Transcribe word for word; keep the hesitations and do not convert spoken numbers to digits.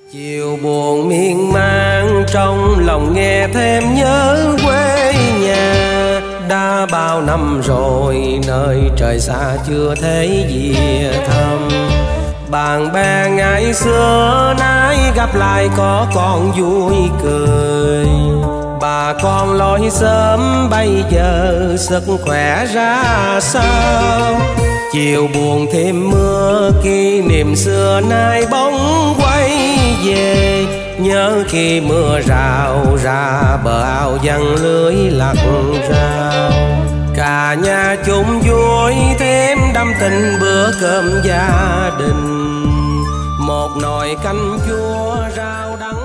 Chiều buồn miên man trong lòng nghe thêm nhớ quê nhà. Đã bao năm rồi nơi trời xa chưa thấy về thăm. Bạn bè ngày xưa nay gặp lại có còn vui cười. Bà con lối sớm bây giờ sức khỏe ra sao? Chiều buồn thêm mưa kỷ niệm xưa nay bóng quay về. Nhớ khi mưa rào ra bờ ao giăng lưới lặt rào. Cả nhà chung vui thêm đắm tình bữa cơm gia đình. Một nồi canh chua rau đắng